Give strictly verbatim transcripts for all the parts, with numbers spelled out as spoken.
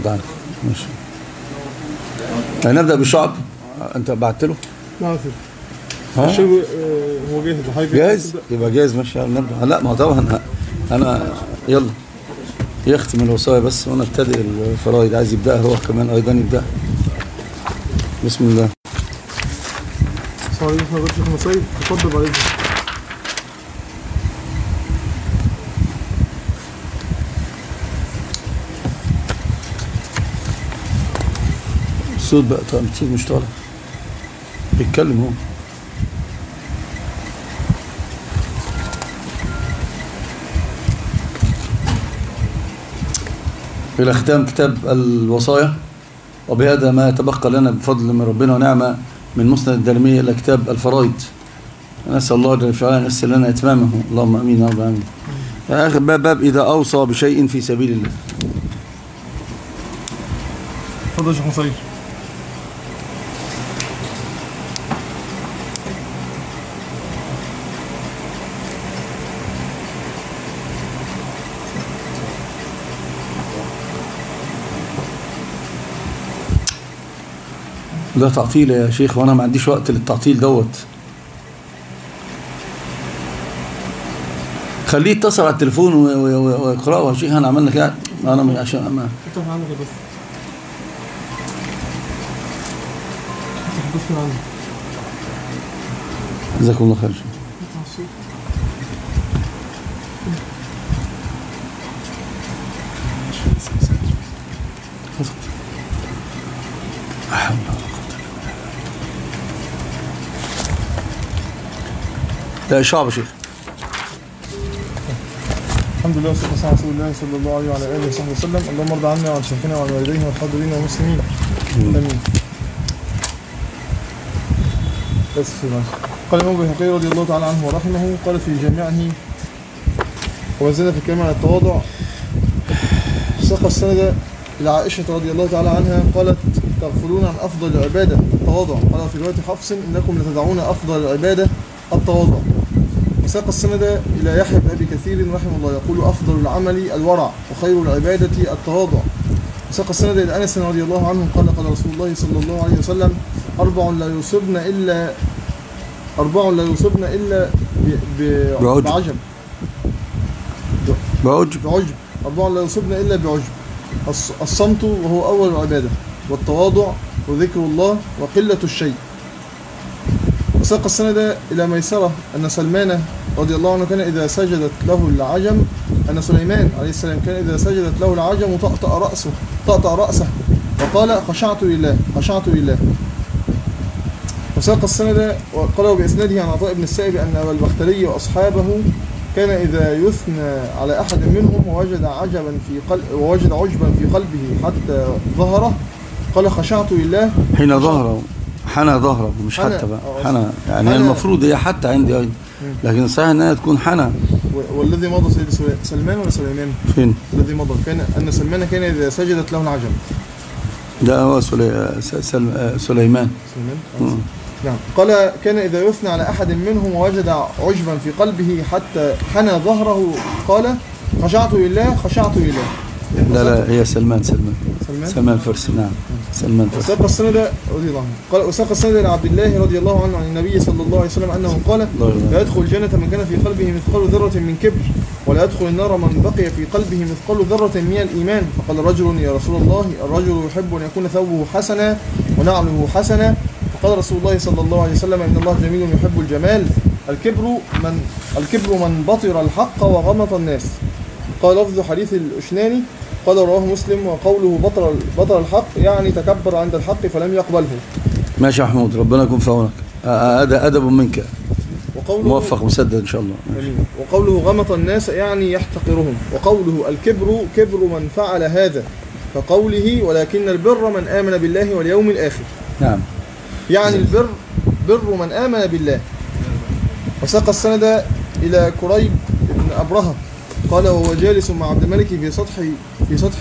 ماشي. هنبدأ بالشعب. انت بعت له؟ بعت له. الشيء هو جاهز. جاهز؟ يبقى جاهز. ماشي نبدأ. لا ما طبعا انا يلا يختم الوصايا بس وانا ابتدئ الفرائض. عايز يبدأها هو كمان ايضا يبدأ. بسم الله. صحيح ما قلتش مصيب. اتفضل عليك. الصوت بقى طبعا الصوت مش طالع. بيتكلم هو. إلى ختام كتاب الوصايا، وبهذا ما يتبقى لنا بفضل من ربنا ونعمة من مسند الدارمية إلى كتاب الفرائض. نسأل الله جل وعلا أن ييسر لنا إتمامه. اللهم آمين يا رب العالمين. آخر باب باب إذا أوصى بشيء في سبيل الله. تفضل يا شيخ مصير. ده تعطيل يا شيخ وانا ما عنديش وقت للتعطيل دوت. خليه يتصل على التليفون ويقرأه يا شيخ. انا عملنا كده انا عشان ما افتح عنك بس. افتح بس عنك. جزاكم الله خير. لا شعب شيخ. الحمد لله والصلاه والسلام على رسول الله صلى الله عليه وعلى اله وصحبه وسلم. اللهم ارض عنا وعن شيخنا وعن والديه والحاضرين والمسلمين. امين. بس قال الإمام البيهقي رضي الله تعالى عنه ورحمه قال في جامعه وما زلنا في الكلام عن التواضع. ساق السند إلى عائشة رضي الله تعالى عنها قالت تغفلون عن أفضل العبادة التواضع. قال في رواية حفص إنكم لتدعون أفضل العبادة التواضع. وساق السند إلى يحيى بن أبي كثير رحمه الله يقول أفضل العمل الورع وخير العبادة التواضع. وساق السند إلى أنس رضي الله عنه قال قال رسول الله صلى الله عليه وسلم أربع لا يصبن إلا أربع لا يصبن إلا بعجب بعجب بعجب أربع لا يصبن إلا بعجب. الصمت وهو أول العبادة، والتواضع وذكر الله وقلة الشيء. وساق السند إلى ميسرة أن سلمان رضي الله عنه كان إذا سجدت له العجم أن سليمان عليه السلام كان إذا سجدت له العجم طأطأ رأسه طأطأ رأسه وقال خشعت لله خشعت لله. وساق السند وقاله بإسناده عن عطاء بن السائب أن أبا البختري وأصحابه كان إذا يثنى على أحد منهم ووجد عجبا في قلب ووجد عجبا في قلبه حتى ظهره قال خشعت لله حين ظهره حنى ظهره مش حنى حتى بقى حنى يعني حنى المفروض هي حتى عندي أيضا، لكن صحيح أنها تكون حنى. والذي مضى سيد سلمان ولا سليمان؟ فين؟ الذي مضى كان أن سلمان كان إذا سجدت له العجم. ده هو سلي... سل... سليمان. سليمان. نعم. قال كان إذا يثنى على أحد منهم ووجد عجبا في قلبه حتى حنى ظهره قال خشعت لله خشعت لله. لا لا هي سلمان سلمان سلمان سلمان الفارسي. نعم سلمان الفارسي. وساق السند رضي الله عنه قال وساق السند إلى عبد الله رضي الله عنه عن النبي صلى الله عليه وسلم أنه قال لا يدخل الجنة من كان في قلبه مثقال ذرة من كبر ولا يدخل النار من بقي في قلبه مثقال ذرة من الإيمان. فقال رجل يا رسول الله الرجل يحب أن يكون ثوبه حسنا ونعله حسنا. قال رسول الله صلى الله عليه وسلم إن الله جميل يحب الجمال. الكبر من الكبر من بطر الحق وغمط الناس. قال لفظ حديث الأشناني قال رواه مسلم وقوله بطر بطر الحق يعني تكبر عند الحق فلم يقبله. ماشي يا محمود ربنا يكون في عونك. هذا أدب منك. وقوله موفق مسدد إن شاء الله. أمين. وقوله غمط الناس يعني يحتقرهم. وقوله الكبر كبر من فعل هذا كقوله ولكن البر من آمن بالله واليوم الآخر. نعم. يعني البر بر من آمن بالله. وساق السند إلى كريب بن أبرهة قال وهو جالس مع عبد الملك في سطح في سطح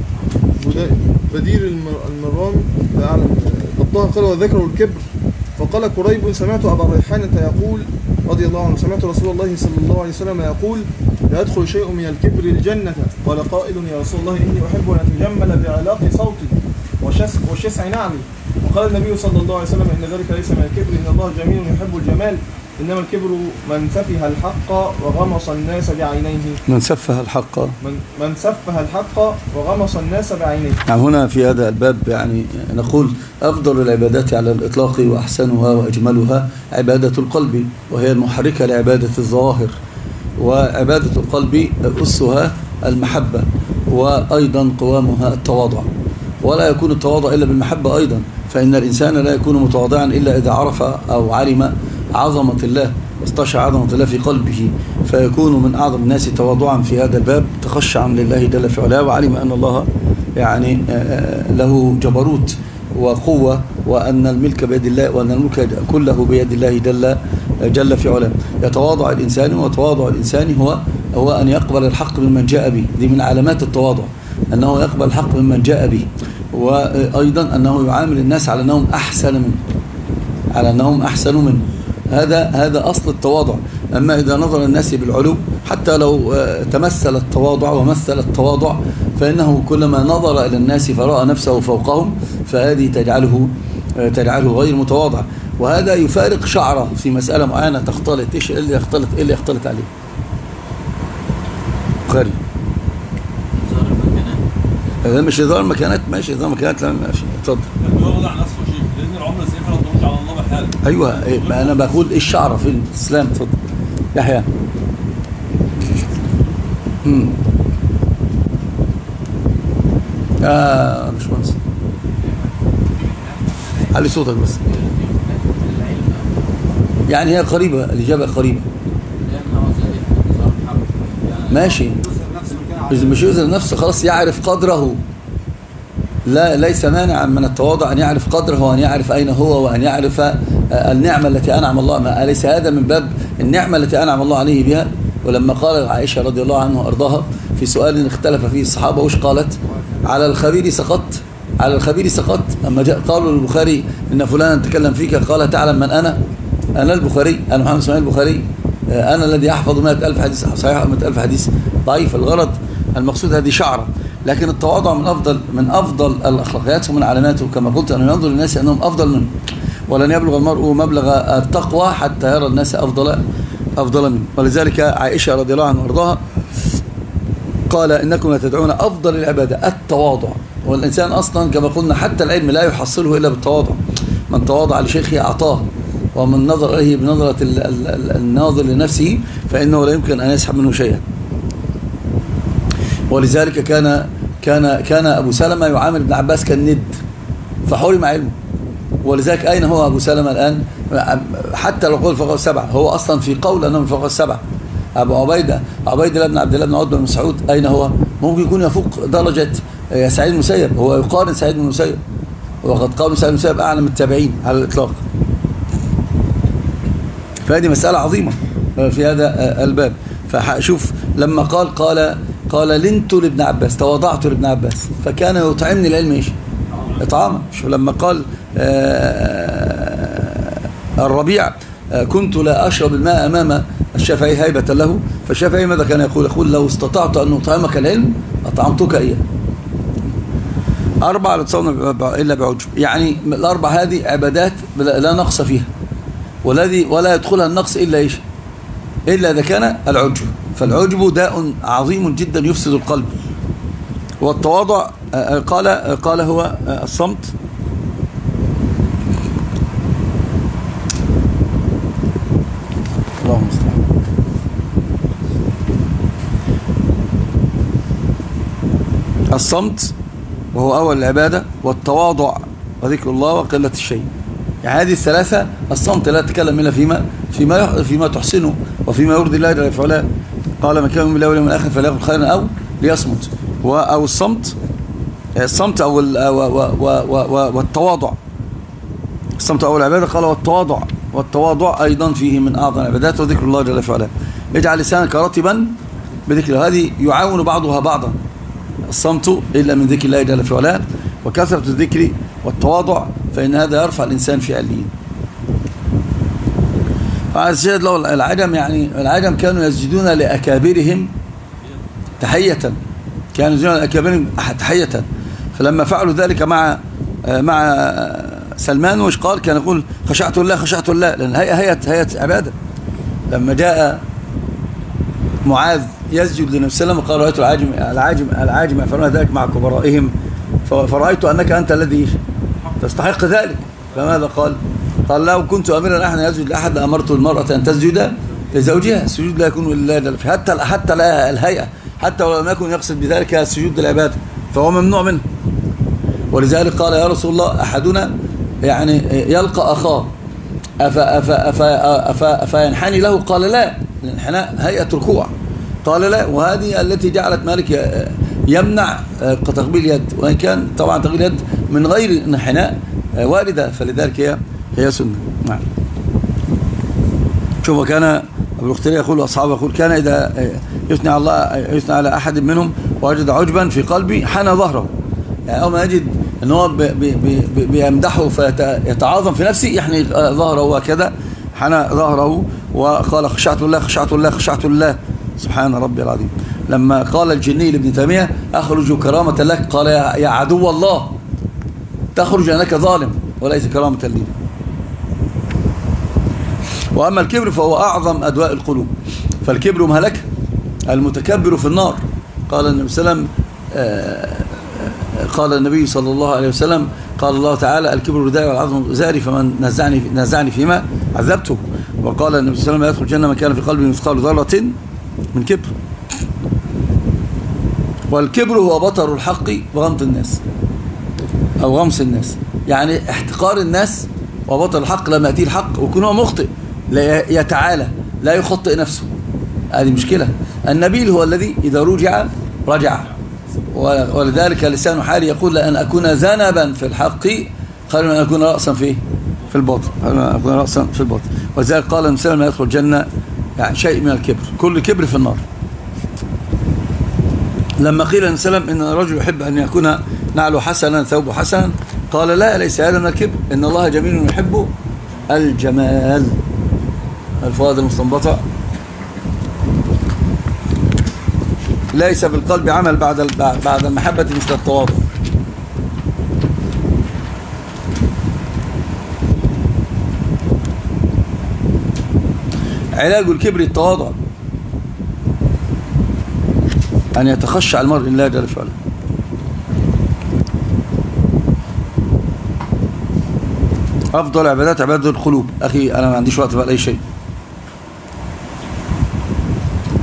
بدير المرام لا أعلم ضبطها قال وذكروا الكبر. فقال كريب سمعت أبا ريحانة يقول رضي الله عنه سمعت رسول الله صلى الله عليه وسلم يقول لا يدخل شيء من الكبر الجنة. قال قائل يا رسول الله إني أحب أن أتجمل بعلاق صوتي وشسع, وشسع نعلي. وقال النبي صلى الله عليه وسلم إن ذلك ليس من الكبر، إن الله جميل يحب الجمال، إنما الكبر من سفه الحق وغمص الناس بعينيه. من سفه الحق من, من سفه الحق وغمص الناس بعينيه. يعني هنا في هذا الباب يعني نقول أفضل العبادات على الإطلاق وأحسنها وأجملها عبادة القلب، وهي المحركة لعبادة الظواهر. وعبادة القلب أسها المحبة، وأيضا قوامها التواضع. ولا يكون التواضع إلا بالمحبة أيضا، فإن الإنسان لا يكون متواضعا إلا إذا عرف أو علم عظمة الله واستشعر عظمة الله في قلبه، فيكون من أعظم الناس تواضعا في هذا الباب، تخشعا لله جل في علاه، وعلم أن الله يعني له جبروت وقوة، وأن الملك بيد الله، وأن الملك كله بيد الله جل جل في علاه. يتواضع الإنسان، وتواضع الإنسان هو هو أن يقبل الحق ممن جاء به. دي من علامات التواضع، أنه يقبل الحق ممن جاء به، وأيضا أنه يعامل الناس على أنهم أحسن منه على أنهم أحسن منه. هذا هذا أصل التواضع. أما إذا نظر الناس بالعلو، حتى لو تمثل التواضع ومثل التواضع، فإنه كلما نظر إلى الناس فرأى نفسه فوقهم، فهذه تجعله تجعله غير متواضع. وهذا يفارق شعره في مسألة معينة تختلط. إيش اللي يختلط إيه اللي يختلط عليه؟ خير. هذا مش إظهار مكانات، ماشي إظهار مكانات، لا ماشي، اتفضل. يوضع نفسه شيء، لأن العمر سيفر وتقول على الله بحاله. أيوة، إيه أنا بقول إيه الشعر في الإسلام؟ اتفضل. يحيى. امم آه مش منصر. علي صوتك بس. يعني هي قريبة، الإجابة قريبة. ماشي. مش يظهر نفسه، خلاص يعرف قدره. لا ليس مانعا من التواضع أن يعرف قدره، وأن يعرف أين هو، وأن يعرف النعمة التي أنعم الله. ما أليس هذا من باب النعمة التي أنعم الله عليه بها؟ ولما قال عائشة رضي الله عنها وأرضاها في سؤال اختلف فيه الصحابة، وش قالت؟ على الخبير سقطت، على الخبير سقطت. أما جاء قالوا للبخاري إن فلانا تكلم فيك، قال تعلم من أنا؟ أنا البخاري، أنا محمد اسماعيل البخاري، أنا الذي أحفظ مئة ألف حديث صحيح أو مئة ألف حديث ضعيف. الغرض المقصود هذه شعرة. لكن التواضع من أفضل من أفضل الأخلاقيات ومن علاماته، كما قلت أنه ينظر للناس أنهم أفضل منه، ولن يبلغ المرء مبلغ التقوى حتى يرى الناس أفضل أفضل منه. ولذلك عائشة رضي الله عنها وارضاها قال إنكم لتدعون أفضل العبادة التواضع. والإنسان أصلا كما قلنا حتى العلم لا يحصله إلا بالتواضع. من تواضع لشيخه أعطاه، ومن نظر إليه بنظرة الناظر لنفسه فإنه لا يمكن أن يسحب منه شيئا. ولذلك كان كان كان أبو سلمة يعامل ابن عباس كالند، فحرم علمه. ولذلك أين هو أبو سلمة الآن؟ حتى لو قول فوق السبعة، هو أصلا في قول أنه من فوق السبعة. أبو عبيدة عبيد الله بن عبد الله بن عتبة بن مسعود أين هو؟ ممكن يكون يفوق درجة سعيد بن المسيب، هو يقارن سعيد بن المسيب، وقد قال سعيد بن المسيب أعلى من التابعين على الإطلاق. فهذه مسألة عظيمة في هذا الباب. فشوف لما قال قال قال لنت لابن عباس، تواضعت لابن عباس، فكان يطعمني العلم ايش؟ اطعاما. شوف لما قال الربيع كنت لا أشرب الماء أمام الشافعي هيبة له، فالشافعي ماذا كان يقول؟ يقول لو استطعت أن أطعمك العلم أطعمتك إياه. أربعة لا تصون إلا بعجب. يعني الأربع هذه عبادات لا نقص فيها، والذي ولا يدخلها النقص إلا إيش؟ إلا إذا كان العجب. فالعجب داء عظيم جدا يفسد القلب. والتواضع قال قال هو الصمت. اللهم استعان. الصمت وهو أول العبادة، والتواضع وذكر الله وقلة الشيء. يعني هذه الثلاثة. الصمت لا تتكلم إلا فيما فيما فيما تحسنه وفيما يرضي الله جل وعلا. قال من كان من الأول والآخر الآخر فليقل خيرا أو ليصمت. أو الصمت الصمت أو والتواضع. الصمت أول العبادة قال والتواضع، والتواضع أيضا فيه من أعظم العبادات وذكر الله جل وعلا. اجعل لسانك رطبا بذكر، هذه يعاون بعضها بعضا. الصمت إلا من ذكر الله جل وعلا، وكثرة الذكر والتواضع، فإن هذا يرفع الإنسان في عليين. الشاهد له العجم، يعني العجم كانوا يسجدون لأكابرهم تحية، كانوا يزيدون على أكابرهم تحية. فلما فعلوا ذلك مع مع سلمان وش قال؟ كان يقول خشعت الله خشعت الله، لأن هي هيئة هيئة عبادة. لما جاء معاذ يسجد للنبي صلى الله عليه وسلم قال رأيت العاجم العاجم العاجم يفعلون ذلك مع كبرائهم فرأيت أنك أنت الذي تستحق ذلك، فماذا قال؟ قال لو كنت أميرا أحد يسجد لأحد لأمرت المرأة أن تسجد لزوجها. السجود لا يكون لله حتى حتى لا الهيئة، حتى ولو لم يكن يقصد بذلك السجود للعبادة فهو ممنوع منه. ولذلك قال يا رسول الله أحدنا يعني يلقى أخاه أفا أفا أفا أفا أفينحني له؟ قال لا، الانحناء هيئة ركوع. قال لا، وهذه التي جعلت مالك يمنع تقبيل اليد، وإن كان طبعا تقبيل اليد من غير انحناء واردة، فلذلك هي هي سنة. نعم. شوف كان أبو الأختري يقول أصحابه يقول كان إذا يثني على الله يثني على أحد منهم وجد عجبا في قلبي حنى ظهره، يعني أول ما يجد أن هو بيمدحه فيتعاظم في نفسه يحني ظهره وكذا، حنى ظهره وقال خشعت الله خشعت الله خشعت الله سبحان ربي العظيم. لما قال الجني لابن تيمية أخرج كرامة لك قال يا عدو الله تخرج أنك ظالم وليس كرامة لي. وأما الكبر فهو أعظم أدواء القلوب، فالكبر مهلكة، المتكبر في النار. قال النبي صلى الله عليه وسلم قال النبي صلى الله عليه وسلم قال الله تعالى الكبر رداء والعظم زاري فمن نزعني نزعني فيما عذبته. وقال النبي صلى الله عليه وسلم يدخل الجنة من كان في قلبه مثقال ذرة من كبر. والكبر هو بطر الحق وغمط الناس أو غمس الناس، يعني احتقار الناس وبطر الحق لما يأتيه الحق ويكون هو مخطئ لا يتعالى لا يخطئ نفسه. هذه مشكلة. النبيل هو الذي إذا رجع رجع، ولذلك لسان حالي يقول لأن أكون ذنبا في الحق خير من أن أكون رأسا في في الباطل، خير من أن أكون رأسا في الباطل. ولذلك قال الإنسان ما يدخل الجنة يعني شيء من الكبر، كل كبر في النار. لما قيل الإنسان إن الرجل يحب أن يكون نعله حسنا ثوبه حسنا قال لا، ليس هذا من الكبر، إن الله جميل يحب الجمال. الفوائد المستنبطة: ليس في القلب عمل بعد بعد المحبة مثل التواضع. علاج الكبر التواضع، أن يتخشع المرء لله جل وعلا. أفضل عبادات عبادة القلوب. أخي أنا ما عنديش وقت بقى أي شيء.